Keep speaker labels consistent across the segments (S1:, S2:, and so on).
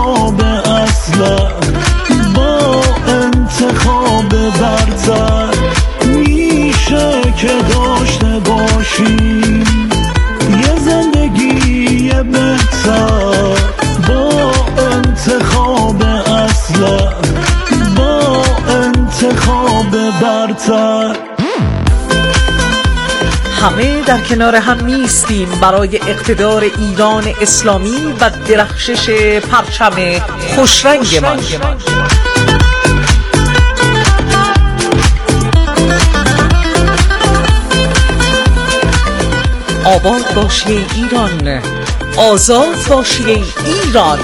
S1: انتخاب اصلا با انتخاب برتر میشه که داشته باشیم یه زندگی بهتر با انتخاب اصلا با انتخاب برتر.
S2: همه در کنار هم نیستیم برای اقتدار ایران اسلامی و درخشش پرچم خوشرنگمان. آباد باشی ایران، آزاد باشی ایران.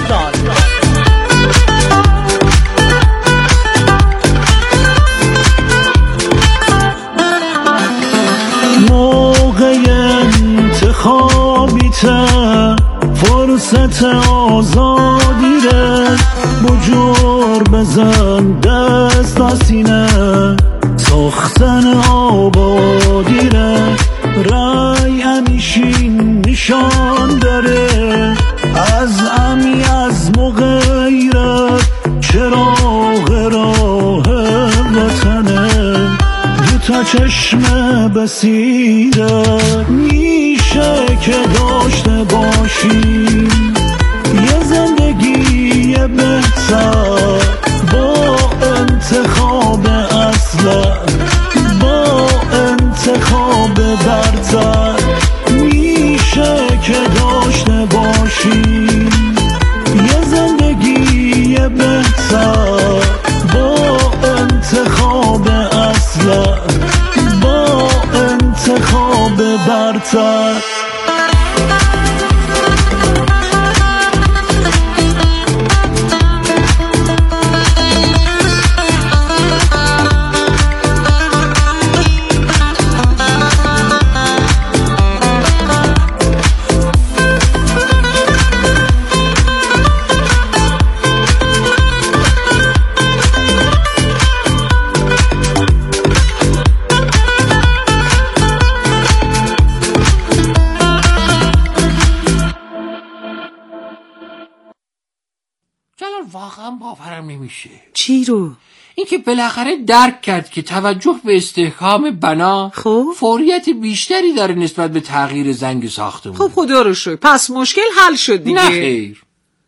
S1: موقع انتخابیته فرصت آزادیره بجور بزن دست آسینه ساختن آبادیره رای همیشین نشان داره از امی از مغیرت چراغ راه وطنه تا چشم بصیرت میشه که داشته باشیم یه زندگی بهتر با انتخاب اصلا با انتخاب برتر میشه که داشته باشیم یه زندگی بهتر با انتخاب اصلا با انتخاب برتر.
S3: واقعا باورم نمیشه.
S2: چی رو؟
S3: این که بالاخره درک کرد که توجه به استحکام بنا فوریت بیشتری داره نسبت به تغییر زنگ ساختمون.
S2: خب خدا رو شکر پس مشکل حل شد دیگه.
S3: نه خیر.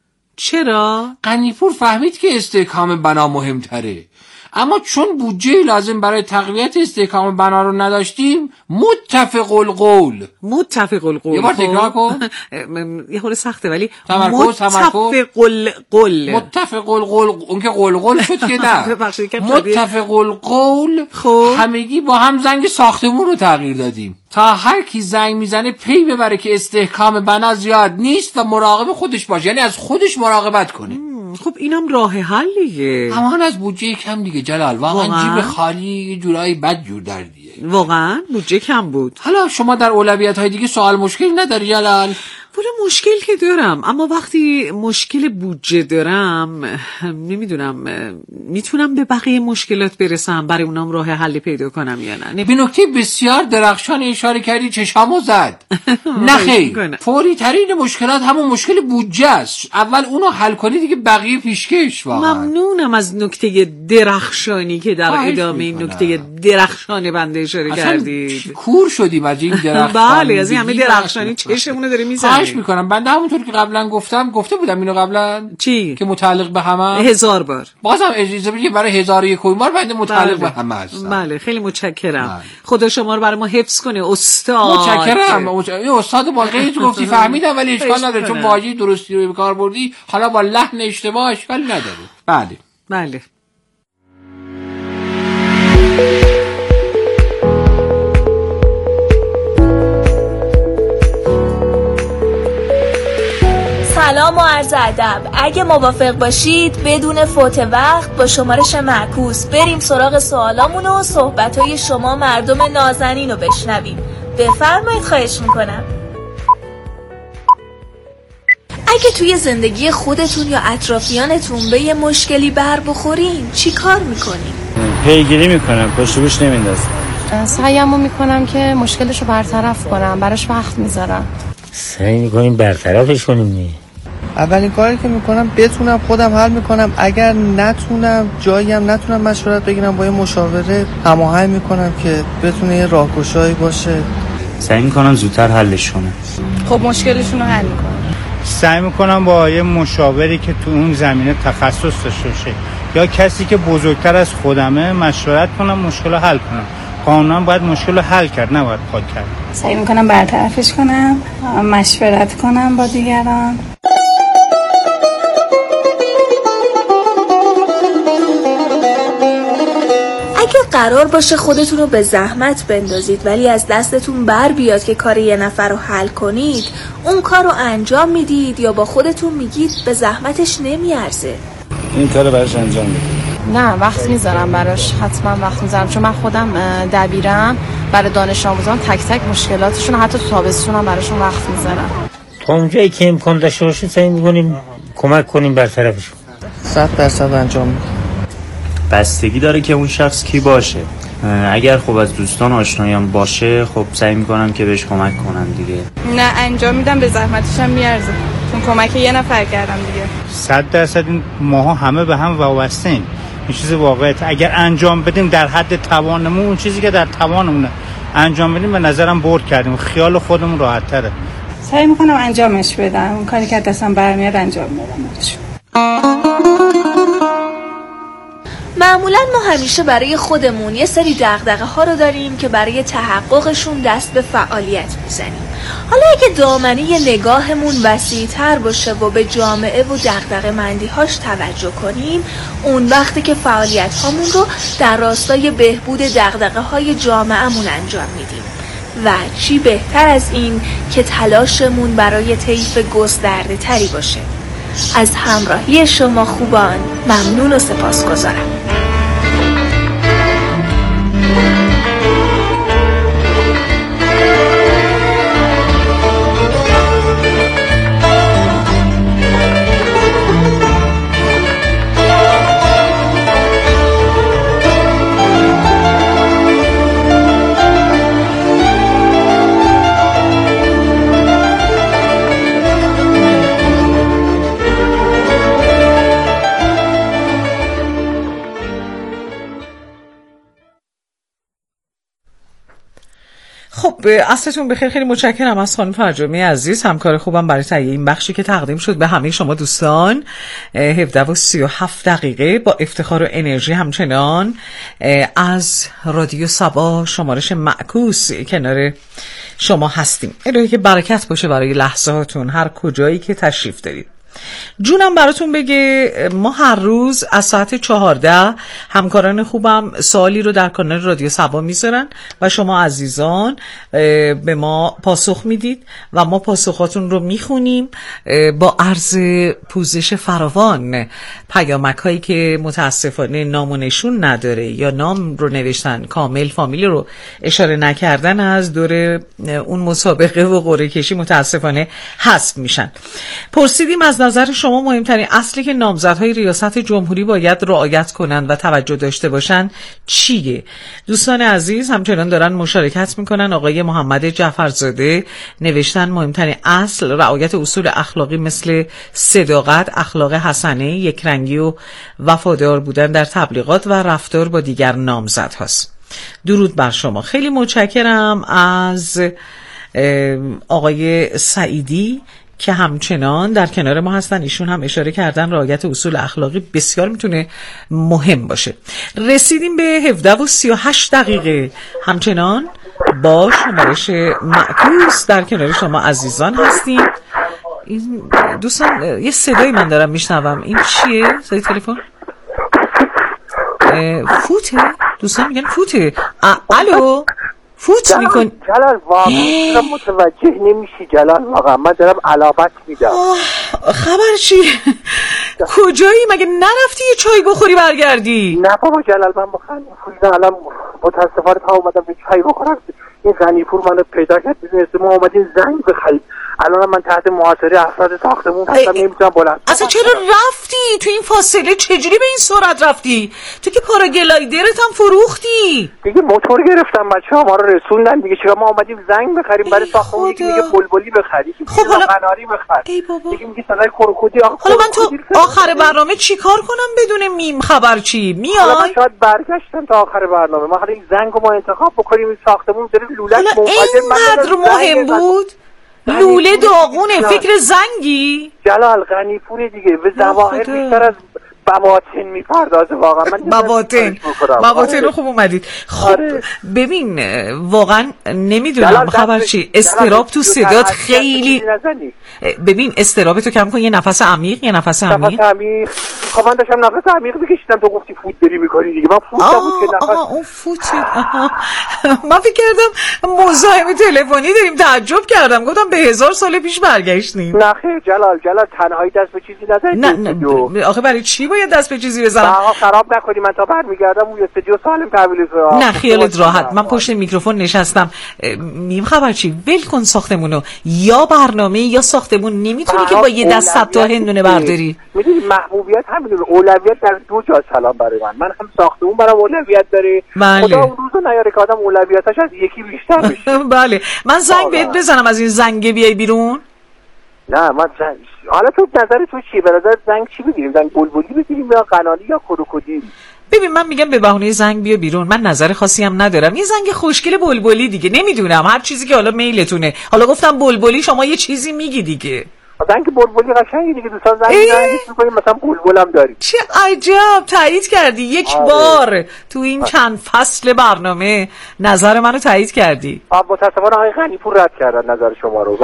S2: چرا؟
S3: غنی‌پور فهمید که استحکام بنا مهمتره، اما چون بودجه لازم برای تقویت استحکام بنا رو نداشتیم متفق القول.
S2: یه
S3: بار تکرار کن.
S2: یه خورده سخته ولی
S3: متفق
S2: القول.
S3: اون که قلقل شد که نه. متفق القول. همگی با هم زنگ ساختمون رو تغییر دادیم تا هر کی زنگ میزنه پی ببره که استحکام بنا زیاد نیست و مراقب خودش باشه، یعنی از خودش مراقبت کنه.
S2: خب اینم راه حلیه.
S3: اما از بودجه کم دیگه جلال، واقعا جیب خالی یه جورایی بد جور دردیه.
S2: واقعا بودجه کم بود.
S3: حالا شما در اولویت‌های دیگه سوال مشکل نداری جلال؟
S2: والا مشکل که دارم، اما وقتی مشکل بودجه دارم نمیدونم میتونم به بقیه مشکلات برسم برای اونام راه حل پیدا کنم یا نه.
S3: به نکته بسیار درخشان اشاره کردی، چشامو زد. نه خیر، فوری ترین مشکلات همون مشکل بودجه است. اول اونو حل کنی دیگه بقیه پیشکش. واقعا
S2: ممنونم از نکته درخشانی که در ادامه این نکته درخشان بنده اشاره کردید.
S3: کور شدیم از این درخشانی.
S2: بله از این همه درخشانی چشمونو داره میزنه.
S3: میکنم بنده همونطور که قبلا گفته بودم اینو قبلا.
S2: چی؟
S3: که متعلق به همه
S2: 1000 بار.
S3: بازم اجازه بدید برای 1001 بار بنده متعلق به همه هستم.
S2: بله خیلی متشکرم. خدا شما رو برای ما حفظ کنه استاد.
S3: متشکرم. این استاد بالغی گفتی فهمیدم ولی اشکال نداره چون واژه درستی رو به کار بردی، حالا با لحن اشتباه اشکال نداره.
S2: بله.
S4: سلام و عرض ادب. اگه موافق باشید بدون فوت وقت با شمارش معکوس بریم سراغ سوالامون و صحبت‌های شما مردم نازنین رو بشنویم. بفرمایید خواهش میکنم. اگه توی زندگی خودتون یا اطرافیانتون به یه مشکلی بر بخورین چی کار میکنین؟
S5: پیگیری میکنم، پشت گوش نمیندازم.
S6: سعیمو میکنم که مشکلشو برطرف کنم، براش وقت میذارم.
S5: سعی میکنیم برطرفش کنیم.
S7: اولین کاری که میکنم بتونم خودم حل میکنم، اگر نتونم جاییم نتونم مشورت بگیرم با یه مشاوره هماهنگ میکنم که بتونه یه راهگشایی باشه.
S5: سعی میکنم زودتر حلش کنم.
S6: خب مشکلشون رو حل میکنم.
S8: سعی میکنم با یه مشاوری که تو اون زمینه تخصص داشته باشه یا کسی که بزرگتر از خودمه مشورت کنم، مشکل رو حل کنم. قانونا باید مشکل رو حل کرد، نباید پاک کرد.
S6: سعی میکنم برطرفش کنم، مشورت کنم با دیگران.
S4: اگه قرار باشه خودتون رو به زحمت بندازید ولی از دستتون بر بیاد که کار یه نفر رو حل کنید، اون کار رو انجام میدید یا با خودتون میگید به زحمتش نمیارزه؟
S5: این کار رو براش انجام میدید؟
S6: نه، وقت میذارم براش، حتما وقت میذارم، چون من خودم دبیرم، برای دانش آموزان تک تک مشکلاتشون حتی تو تابستون هم براشون وقت میذارم.
S9: تا اونجایی که امکان داشته باشیم سعی میکنیم کمک کنیم برطرفشون.
S7: 100% انجام میدیم.
S5: بستگی داره که اون شخص کی باشه. اگر خب از دوستان آشنایان باشه خب سعی میکنم که بهش کمک کنم دیگه.
S6: نه، انجام میدم، به زحمتش هم میارزه، چون کمک یه نفر کردم دیگه.
S8: 100% این ماها همه به هم وابسته‌ایم. این چیز واقعیت. اگر انجام بدیم در حد توانمون، اون چیزی که در توانمونه انجام بدیم، به نظرم برد کردیم، خیال خودمون راحت تره.
S6: سعی میکنم انجامش بدم، اون کاری که دستم برمیاد انجام میدم.
S4: معمولا ما همیشه برای خودمون یه سری دغدغه ها رو داریم که برای تحققشون دست به فعالیت میزنیم. حالا اگه دامنه نگاهمون وسیع‌تر باشه و به جامعه و دغدغه مندی‌هاش توجه کنیم، اون وقتی که فعالیت هامون رو در راستای بهبود دغدغه های جامعهمون انجام میدیم. و چی بهتر از این که تلاشمون برای طیف گسترده تری باشه. از همراهی شما خوبان ممنون و سپاسگزارم.
S2: خب عصرتون بخیر. خیلی متشکرم از خانم فرجامی عزیز، همکار خوبم برای تهیه این بخشی که تقدیم شد به همه شما دوستان. 17:37 با افتخار و انرژی همچنان از رادیو صبا شمارش معکوس کنار شما هستیم. الهی که برکت باشه برای لحظاتون هر کجایی که تشریف دارید. جونم براتون بگه، ما هر روز از ساعت 14 همکاران خوبم سوالی رو در کانال رادیو صبا میذارن و شما عزیزان به ما پاسخ میدید و ما پاسخاتون رو میخونیم با عرض پوزش فراوان. پیامک هایی که متاسفانه نام و نشون نداره یا نام رو نوشتن کامل فامیل رو اشاره نکردن از دور اون مسابقه و قرعه کشی متاسفانه حذف میشن. پرسیدیم از نظر شما مهمترین اصلی که نامزدهای ریاست جمهوری باید رعایت کنند و توجه داشته باشند چیه؟ دوستان عزیز همچنان دارن مشارکت میکنن. آقای محمد جعفرزاده نوشتن مهمترین اصل رعایت اصول اخلاقی مثل صداقت، اخلاق حسنه، یکرنگی و وفادار بودن در تبلیغات و رفتار با دیگر نامزدهاست. درود بر شما. خیلی متشکرم از آقای سعیدی که همچنان در کنار ما هستن. ایشون هم اشاره کردن رعایت اصول اخلاقی بسیار میتونه مهم باشه. رسیدیم به 17:38 همچنان با شمارش معکوس در کنار شما عزیزان هستیم. این دوستان یه صدایی من دارم میشنوم، این چیه؟ صدای تلفن؟ فوته؟ دوستان میگن فوته. الو فوت میکن
S10: جلال واقعا متوجه نمیشی جلال، واقعا من دارم علامت میدم.
S2: خبر چی؟ کجایی؟ مگه نرفتی یه چای بخوری برگردی؟
S10: نه بابا جلال، من بخوام الان متاسفانه تا اومدم یه چای بخورم، این غنیپور منو پیدا کرد، میدونسته ما اومدیم زنگ بخریم الان من تحت محاصره افراد ساختمون هستم، نمیتونم بلند.
S2: اصلا چرا رفتی تو این فاصله؟ چجوری به این سرعت رفتی؟ تو که پاراگلایدرت هم فروختی
S10: دیگه. موتور گرفتم، بچه‌ها ما رو رسوندن دیگه. چرا ما اومدیم زنگ بخریم برای ساختمون، یکی میگه بلبلی بخریم،
S2: خب حالا
S10: قناری بخر،
S2: دیگه
S10: میگه صدای کروکودی.
S2: حالا من تو آخر برنامه چیکار کنم بدون میم خبرچی؟ میای؟
S10: حالا من شاید برگشتم تا آخر برنامه. ما حالا این زنگو ما انتخاب بکنیم. این ساختمون داره لولک
S2: اینقدر مهم بود؟ لوله داغونه، فکر زنگی؟
S10: جلال غنیپور دیگه به ظواهر بیشتر از بواطن میپردازه واقعا. من
S2: بواطن رو خوب اومدید. خب ببین واقعا نمیدونم خبرچی، استراب تو صدات خیلی. ببین استراب تو کم کن، یه نفس عمیق.
S10: خب من داشتم نفس عمیق میکشیدم، تو گفتی فوت داری میکنی دیگه. من فوت نبود که نفس.
S2: اون فوت. من فکر کردم مزاحم تلفنی داریم، تعجب کردم، گفتم به 1000 سال پیش برگشتیم.
S10: نه خیر جلال تنهایی دست به چیزی نزنید.
S2: نه آخه برای چی باید دست به چیزی بزنم؟
S10: آقا خراب نکنی، من تا برمیگردم اون استودیو سالم تحویل بده.
S2: نه خیالت راحت، من پشت میکروفون نشستم. میم خبرچی ول کن ساختمونو، یا برنامه یا ساختمون، نمیتونی که با یه دست 100 تا هندونه برداری.
S10: میدونی محبوبیت همین اولویت در دو جا سلام برای من هم ساختمون برام اولویت داره. خدا اون روزو نیاره که آدم اولویتاش از یکی بیشتر بشه.
S2: بله من زنگ بهت بزنم از این زنگ بیای بیرون؟
S10: نه من حالا تو نظر تو چیه؟ به نظر زنگ چی بگیریم؟ زنگ بلبلی بگیریم یا قناری یا کروکودیل؟
S2: ببین من میگم به بهونه زنگ بیا بیرون، من نظر خاصی هم ندارم. یه زنگ خوشگل بلبلی دیگه، نمیدونم هر چیزی که حالا میلتونه. حالا گفتم بلبلی، شما یه چیزی میگی دیگه.
S10: زنگ بلبلی قشنگه دیگه، دوستان زنگ می‌زنید مثلا بلبلم داریم.
S2: چه عجب تایید کردی یک بار تو این چند فصل برنامه خبر منو تایید کردی.
S10: متأسفانه آقای غنیپور رد کردن نظر شما رو.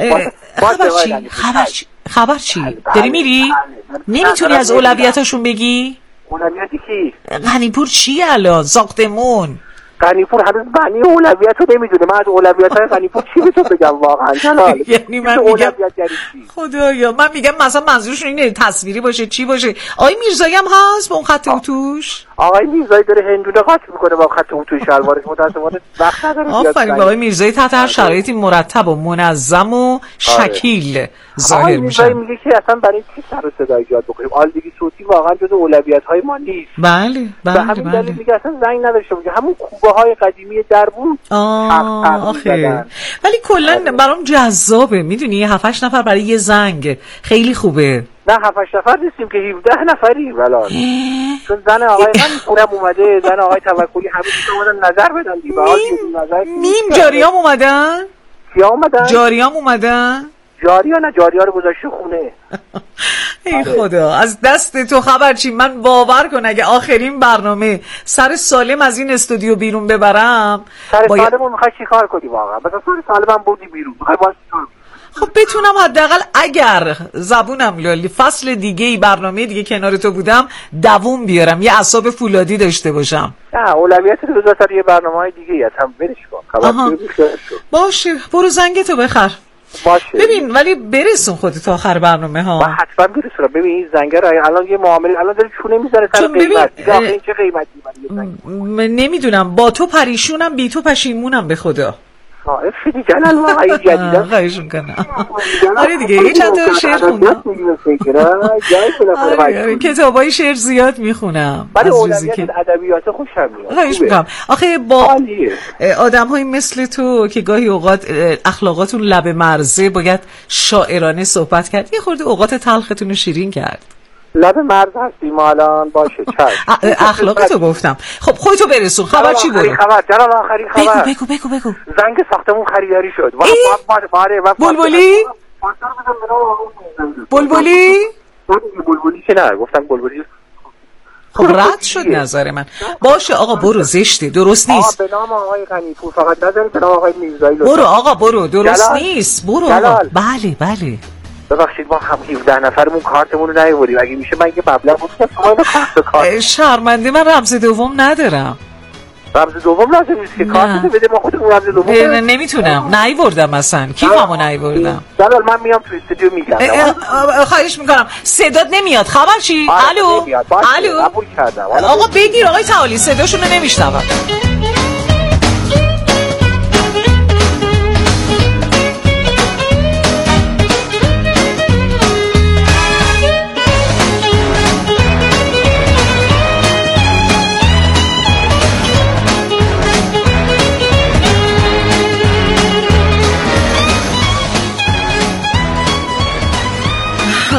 S2: خبر چی؟ داری میری؟ نمیتونی از اولویتاشون بگی؟
S10: اولویتی کی؟
S2: غنیپور چیه الان؟ ساختمون
S10: غنیپور هنوز معنی اولویت رو نمیدونه. من از اولویت‌های غنیپور چی به تو بگم واقعا جلال؟
S2: یعنی من میگم خدایا، من میگم مثلا منظورشون اینه تصویری باشه چی باشه. آقای میرزایی هم هست با اون خط اتوش؟
S10: آقای میرزایی داره هندونه قاطی میکنه با خط اتوش شلوارش، متأسفانه وقت نداره.
S2: آفرین، آقای میرزایی تحت هر شرایطی مرتب و منظم و شکیل ظاهر میشه.
S10: آقای میگه که اصلا برای چی سر و صدا ایجاد بکنیم؟ آلودگی صوتی واقعا جزو اولویت‌های ما نیست.
S2: بله
S10: به همین دلیل میگه اصلا زنگ نداشته باشه. همون کوبه‌های قدیمی در بود.
S2: آخه ولی کلا برام جذابه، میدونی 7-8 نفر برای یه زنگ خیلی خوبه.
S10: نه 7-8 نفر نیستیم که 17 نفری ولان. چون زن آقای غنیپورم اومده، زن آقای توکلی، همه چیز اومدن نظر بدن دیگه.
S2: میم جاریام اومدن؟
S10: کیا اومدن؟
S2: جاریام اومدن؟
S10: جاریا نه، جاریا رو گذاشته خونه.
S2: ای خدا از دست تو خبرچی. من باور کن اگه آخرین برنامه سر سالم از این استودیو بیرون ببرم،
S10: سر سالمون میخوای چیکار کنی واقعا؟ مثلا سر سالمم بودی بیرون، میخوای باز چیکار کنی؟
S2: خب بتونم حداقل اگر زبونم لالی فصل دیگه برنامه دیگه کنار تو بودم دووم بیارم، یه اعصاب فولادی داشته باشم.
S10: نه اولویت رو بذار یه برنامه‌های دیگه هست، هم برش کن.
S2: باشه برو زنگتو بخر.
S10: باشه.
S2: ببین ولی برسون خودت آخر برنامه ها.
S10: من حتما برسونم. ببین این زنگه رو الان یه معامله الان داره چونه میذاره سر قیمت. این چه قیمتی؟
S2: نمیدونم، با تو پریشونم بی تو پشیمونم به خدا.
S10: افیدی جلال واقعی جدیده
S2: خواهش میکنم. آره دیگه یه چند تا شعر خوندم. کتابای شعر زیاد میخونم.
S10: ولی اولویت ادبیات خوشم میاد.
S2: خواهش میکنم. آخه با آدم‌های مثل تو که گاهی اوقات اخلاقاتون لب مرزه باید شاعرانه صحبت کرد، یه خورده اوقات تلختون رو شیرین کرد.
S10: لب مرز هستیم الان. باشه چشم.
S2: اخلاقتو گفتم. خب خودتو برسون. خبر چی برو؟
S10: خبر جلال آخرین خبر.
S2: بگو.
S10: زنگ ساختمون خریداری شد.
S2: بلبلی
S10: که نه گفتم بلبلی.
S2: خب رد شد نظر من. باشه آقا برو، زشته، درست نیست.
S10: به نام آقای غنیپور فقط نذارید به نام آقای میرزایی.
S2: برو آقا برو، درست نیست. برو آقا. بله
S10: ببخشید ما هم 17 نفرمون کارتمون رو نیاوردیم. اگه میشه من یه مبلغ بود که کارت.
S2: شرمنده من رمز دوم ندارم.
S10: رمز دوم لازم نیست که کارت بده، ما خودمون رمز دوم
S2: نمیتونم، نیاوردم اصلا. کیفمو نیاوردم.
S10: جلال من میام تو استودیو میگم.
S2: خواهش میکنم صدات نمیاد. خبر چی؟ الو آقا بگیر آقای تعالی، صداشون رو نمیشنوم.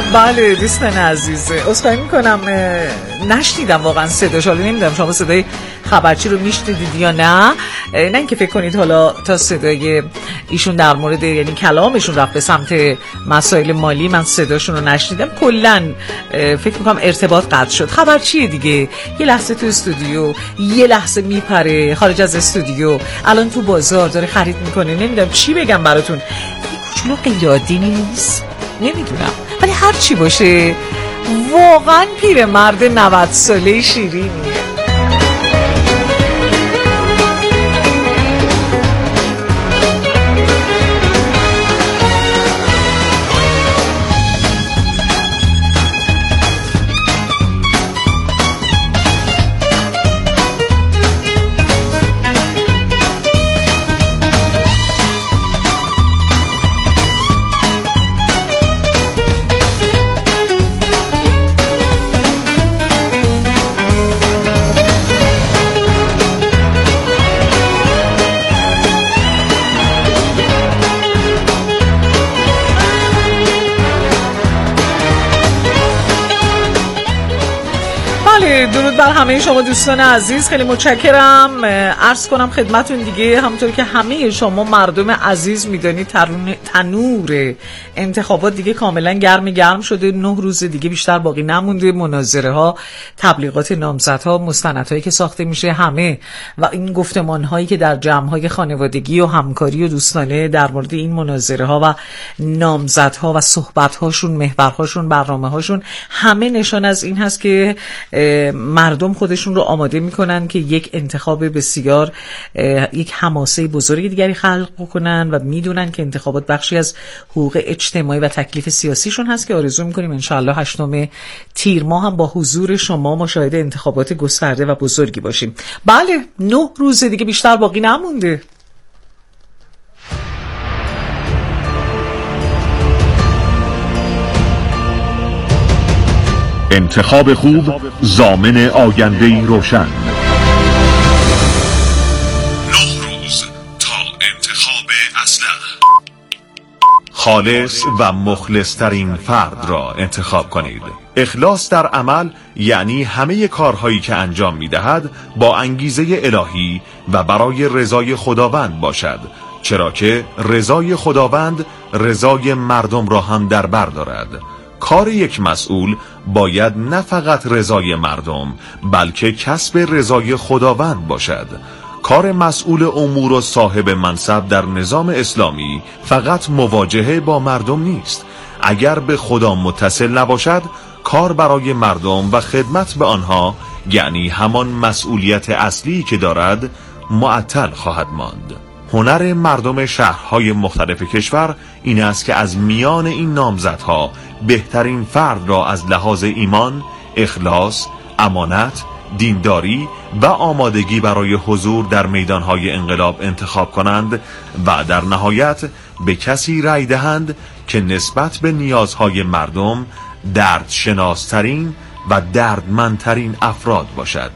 S2: بله دوستان عزیز، عذرخواهی میکنم نشنیدم واقعا صداش. حالا نمیدونم شما صدای خبرچی رو میشنیدید یا نه اینکه فکر کنید حالا تا صدای ایشون در مورد یعنی کلامشون رفت به سمت مسائل مالی من صداشون رو نشنیدم. کلا فکر میکنم ارتباط قطع شد. خبرچیه دیگه، یه لحظه تو استودیو، یه لحظه میپره خارج از استودیو، الان تو بازار داره خرید میکنه. نمیدونم چی بگم براتون، یه کوچولو غیر عادی نیست، نمیدونم، ولی هر چی باشه واقعا پیرمرد 90 ساله شیرینیه. درود بر همه شما دوستان عزیز، خیلی متشکرم. عرض کنم خدمتون دیگه همونطور که همه شما مردم عزیز میدونید تنور انتخابات دیگه کاملا گرم شده. 9 روز دیگه بیشتر باقی نمونده. مناظره ها، تبلیغات نامزدها، مستندهایی که ساخته میشه همه و این گفتمان هایی که در جمع های خانوادگی و همکاری و دوستانه در مورد این مناظره ها و نامزدها و صحبت هاشون، محورهاشون، برنامه هاشون، همه نشان از این هست که مردم خودشون رو آماده میکنن که یک انتخاب بسیار یک حماسه بزرگی دیگری خلق بکنن و میدونن که انتخابات بخشی از حقوق اجتماعی و تکلیف سیاسیشون هست که آرزو میکنیم انشاءالله 8 تیر ماه هم با حضور شما مشاهده انتخابات گسترده و بزرگی باشیم. بله 9 روز دیگه بیشتر باقی نمونده.
S11: انتخاب خوب ضامن آینده‌ای روشن. 9 روز تا انتخاب اصلح. خالص و مخلص ترین فرد را انتخاب کنید. اخلاص در عمل یعنی همه کارهایی که انجام می‌دهد با انگیزه الهی و برای رضای خداوند باشد، چرا که رضای خداوند رضای مردم را هم در بر دارد. کار یک مسئول باید نه فقط رضای مردم بلکه کسب رضای خداوند باشد. کار مسئول امور و صاحب منصب در نظام اسلامی فقط مواجهه با مردم نیست. اگر به خدا متصل نباشد، کار برای مردم و خدمت به آنها یعنی همان مسئولیت اصلی که دارد معطل خواهد ماند. هنر مردم شهرهای مختلف کشور این است که از میان این نامزدها بهترین فرد را از لحاظ ایمان، اخلاص، امانت، دینداری و آمادگی برای حضور در میدانهای انقلاب انتخاب کنند و در نهایت به کسی رأی دهند که نسبت به نیازهای مردم دردشناسترین و دردمندترین افراد باشد.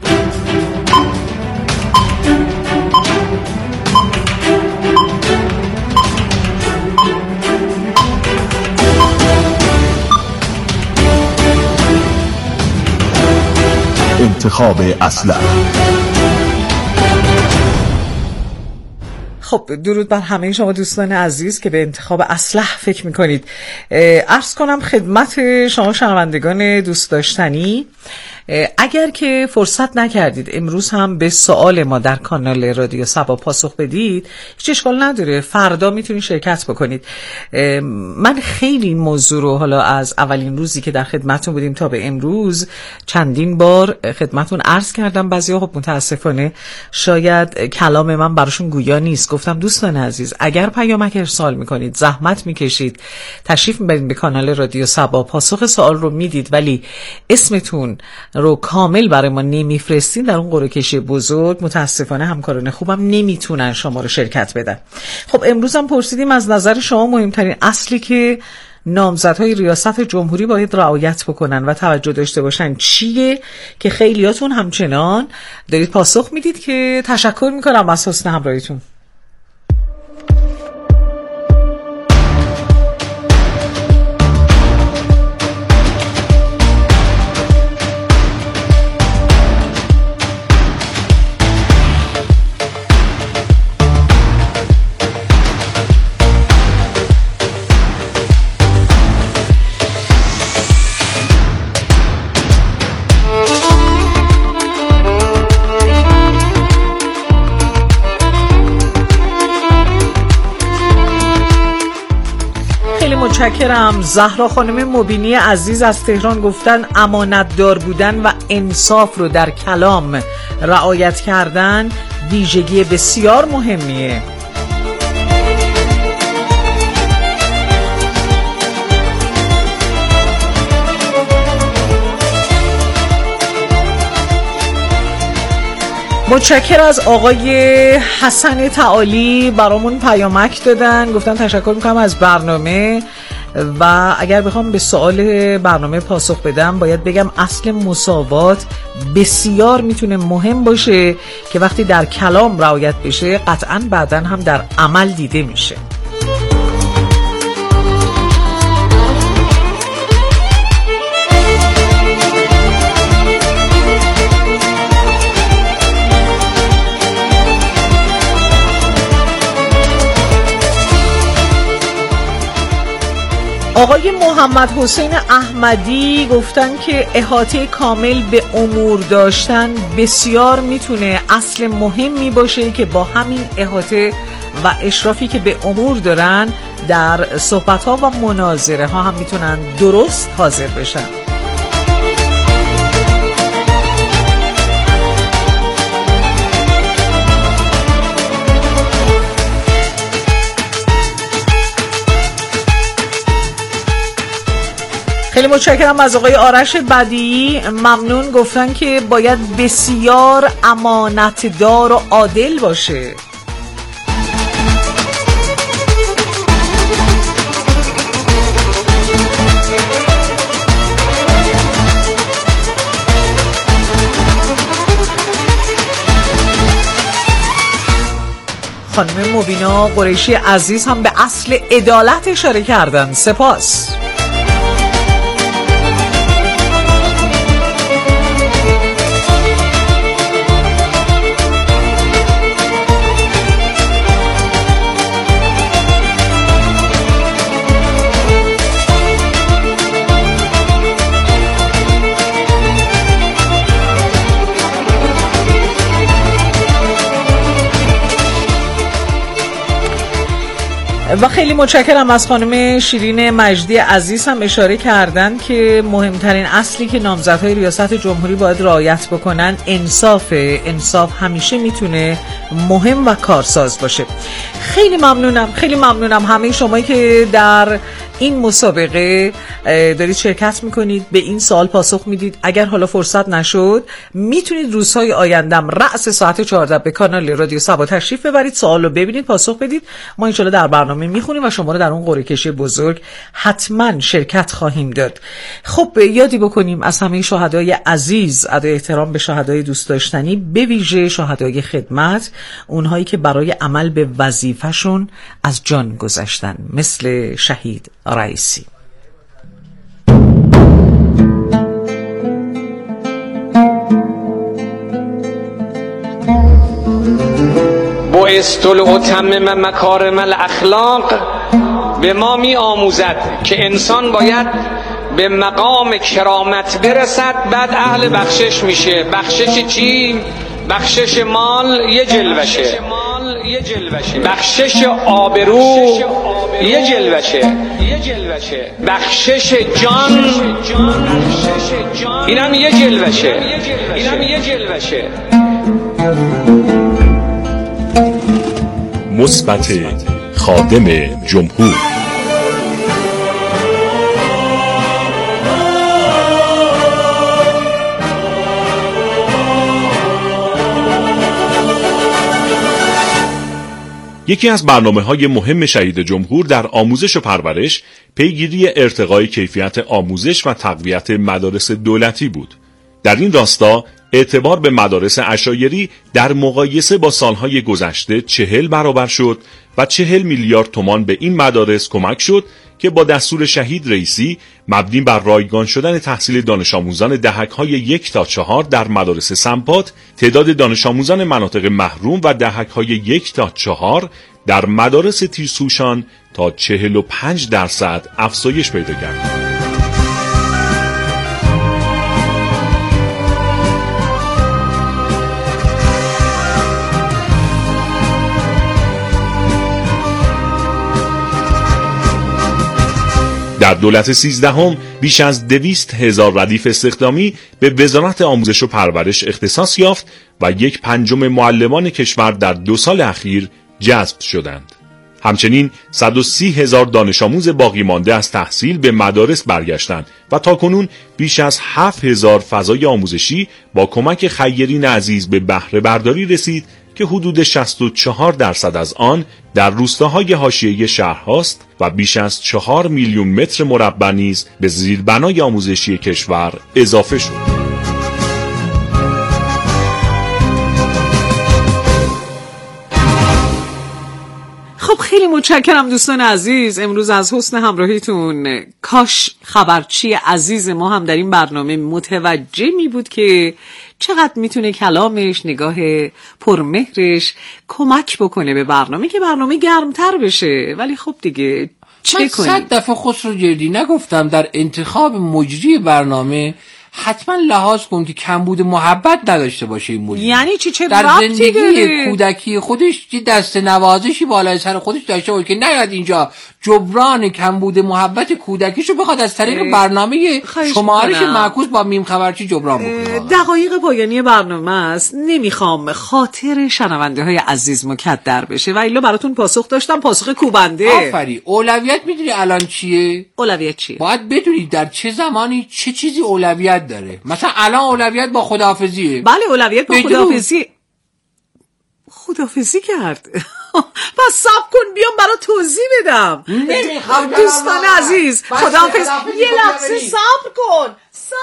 S11: انتخاب اصلح.
S2: خب درود بر همه شما دوستان عزیز که به انتخاب اصلح فکر میکنید. عرض کنم خدمت شما شنوندگان دوست داشتنی، اگر که فرصت نکردید امروز هم به سوال ما در کانال رادیو صبا پاسخ بدید، هیچ اشکال نداره، فردا میتونید شرکت بکنید. من خیلی این موضوع رو حالا از اولین روزی که در خدمتتون بودیم تا به امروز چندین بار خدمتتون عرض کردم. بعضیا خب متاسفانه شاید کلام من براشون گویا نیست. گفتم دوستان عزیز اگر پیامک ارسال میکنید، زحمت میکشید، تشریف میبرید به کانال رادیو صبا، پاسخ سوال رو میدید ولی اسمتون رو کامل برای ما نمیفرستین، در اون قرعه کشی بزرگ متاسفانه همکاران خوبم نمیتونن شما رو شرکت بدن. خب امروز هم پرسیدیم از نظر شما مهمترین اصلی که نامزدهای ریاست جمهوری باید رعایت بکنن و توجه داشته باشن چیه، که خیلیاتون همچنان دارید پاسخ میدید که تشکر میکنم از حسن همراهیتون. متشکرم. زهرا خانم مبینی عزیز از تهران گفتن امانتدار بودن و انصاف رو در کلام رعایت کردن ویژگی بسیار مهمیه. متشکر از آقای حسن تعالی برامون پیامک دادن، گفتن تشکر میکنم از برنامه و اگر بخوام به سوال برنامه پاسخ بدم باید بگم اصل مساوات بسیار میتونه مهم باشه که وقتی در کلام رعایت بشه قطعاً بعداً هم در عمل دیده میشه. آقای محمد حسین احمدی گفتن که احاطه کامل به امور داشتن بسیار میتونه اصل مهمی باشه که با همین احاطه و اشرافی که به امور دارن در صحبت‌ها و مناظره ها هم میتونن درست حاضر بشن. خیلی متشکرم از آقای آرش بدیعی، ممنون. گفتن که باید بسیار امانتدار و عادل باشه. خانم مبینا قریشی عزیز هم به اصل عدالت اشاره کردن، سپاس. و خیلی متشکرم از خانم شیرین مجدی عزیز هم اشاره کردن که مهمترین اصلی که نامزدهای ریاست جمهوری باید رعایت بکنن انصافه. انصاف همیشه میتونه مهم و کارساز باشه. خیلی ممنونم همه شمایی که در این مسابقه دارید شرکت میکنید، به این سوال پاسخ میدید. اگر حالا فرصت نشد میتونید روزهای آیندم رأس ساعت 14 به کانال رادیو سبا تشریف ببرید، سوال رو ببینید، پاسخ بدید. ما انشالله در برنامه میخونیم و شما رو در اون قرعه کشی بزرگ حتما شرکت خواهیم داد. خب یادی بکنیم از همه شهدای عزیز، ادای احترام به شهدای دوست داشتنی، به ویژه شهدای خدمت، اونهایی که برای عمل به وظیفه‌شون از جان گذشتن، مثل شهید رئیسی.
S3: بعثت لأتمم مکارم الاخلاق به ما می آموزد که انسان باید به مقام کرامت برسد، بعد اهل بخشش میشه. بخشش چی؟ بخشش مال یه جلوشه، بخشش آبرو یه جلوشه، بخشش جان اینم یه جلوشه.
S11: مثبت خادم جمهور. یکی از برنامه‌های مهم شهید جمهور در آموزش و پرورش پیگیری ارتقای کیفیت آموزش و تقویت مدارس دولتی بود. در این راستا اعتبار به مدارس عشایری در مقایسه با سالهای گذشته 40 برابر شد و 40 میلیارد تومان به این مدارس کمک شد که با دستور شهید رئیسی مبنی بر رایگان شدن تحصیل دانش آموزان دهک‌های 1 تا 4 در مدارس سمپات، تعداد دانش آموزان مناطق محروم و دهک‌های 1 تا 4 در مدارس تیرسوشان تا 45% افزایش پیدا کرد.
S12: در دولت 13 بیش از 200,000 ردیف استخدامی به وزارت آموزش و پرورش اختصاص یافت و 1/5 معلمان کشور در 2 سال اخیر جذب شدند. همچنین 130,000 دانش آموز باقی مانده از تحصیل به مدارس برگشتند و تاکنون بیش از 7,000 فضای آموزشی با کمک خیرین عزیز به بهره برداری رسید که حدود 64% از آن در روستاهای حاشیه‌ای شهرهاست و بیش از 4 میلیون متر مربع نیز به زیربنای آموزشی کشور اضافه شد.
S2: خب خیلی متشکرم دوستان عزیز امروز از حسن همراهیتون. کاش خبرچی عزیز ما هم در این برنامه متوجه می بود که چقدر میتونه کلامش، نگاه پرمهرش کمک بکنه به برنامه که برنامه گرمتر بشه. ولی خب دیگه چه کنیم؟
S3: من 100 دفعه خسروجردی نگفتم در انتخاب مجری برنامه حتما لحاظ کن که کمبود محبت نداشته باشه این موضوع.
S2: یعنی چه
S3: در زندگی کودکی خودش دست نوازشی بالای سر خودش داشته باشه که نیاد اینجا جبران کمبود محبت کودکیشو بخواد از طریق برنامه شمارش معکوس با میم خبرچی جبران بکنه.
S2: دقایق پایانی برنامه است، نمیخوام خاطر شنونده های عزیز مکدر بشه و الا براتون پاسخ داشتم، پاسخ کوبنده.
S3: آفرین. اولویت میدونی الان چیه؟
S2: اولویت چیه؟
S3: باید بدونی در چه زمانی چه چیزی اولویت داره. مثلا الان اولویت با خداحافظیه.
S2: بله اولویت با خداحافظی. خداحافظی کرد. پس صبر کن بیام برات توضیح بدم. دوستان عزیز خداحافظ. یه لحظه صبر کن.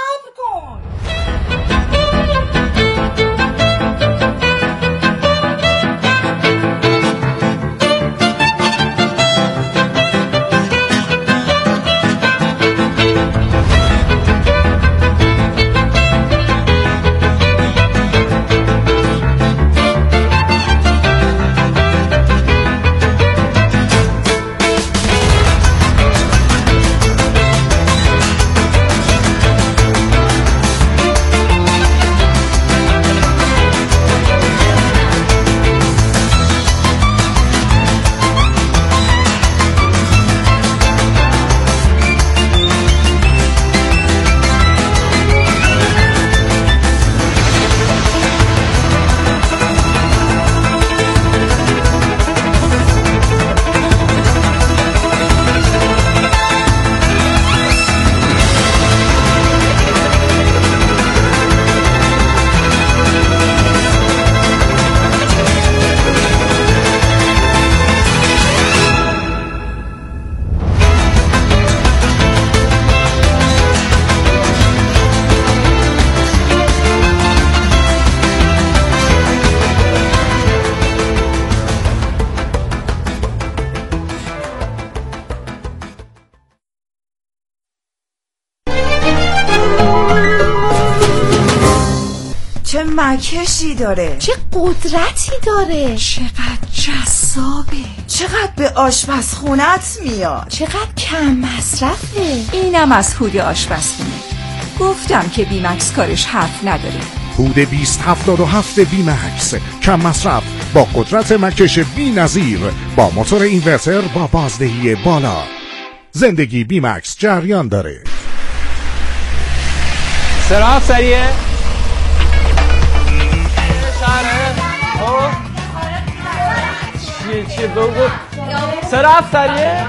S13: چه مکشی داره،
S4: چه قدرتی داره،
S13: چقدر جذابه، چقدر به آشپزخونت میاد،
S4: چقدر کم مصرفه.
S14: اینم از هود آشپزخونه. گفتم که بیمکس کارش حرف نداره.
S15: هود 2077 بیمکس کم مصرف با قدرت مکش بی‌نظیر با موتور اینورتر با بازدهی بالا. زندگی بیمکس جریان داره.
S16: سراغ سریعه چیه بگو سراغ سریعه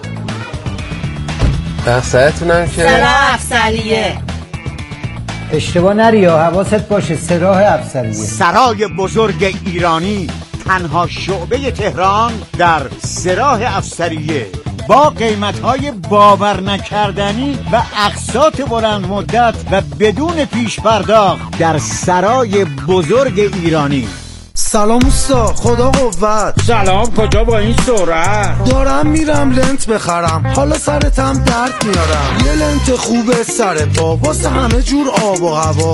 S17: بخصایتونم که
S13: سراغ افسریه.
S18: اشتباه نری یا حواست باشه، سراغ افسریه.
S19: سرای بزرگ ایرانی، تنها شعبه تهران در سراغ افسریه با قیمت‌های باور نکردنی و اقساط بلند مدت و بدون پیش پرداخت در سرای بزرگ ایرانی.
S20: سلام استا، خدا قوت.
S8: سلام، کجا با این سرعت؟
S20: دارم میرم لنت بخرم، حالا سرتم درد میارم. یه لنت خوبه سر پا واسه همه جور آب و هوا.